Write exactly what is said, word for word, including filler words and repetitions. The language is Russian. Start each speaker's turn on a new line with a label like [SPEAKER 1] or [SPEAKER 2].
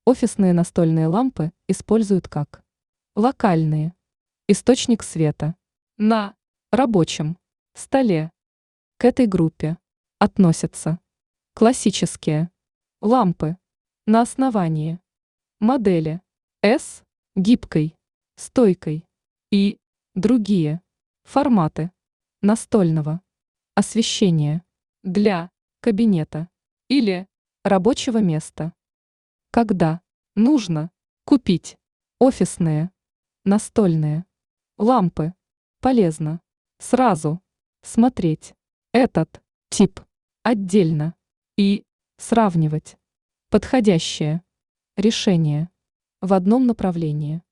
[SPEAKER 1] Офисные настольные лампы используют как локальные источник света на рабочем столе. К этой группе относятся классические лампы на основании модели S, гибкой, стойкой и другие форматы настольного освещения для кабинета или рабочего места. Когда нужно купить офисные настольные лампы, полезно сразу смотреть этот тип отдельно и сравнивать подходящее решение в одном направлении.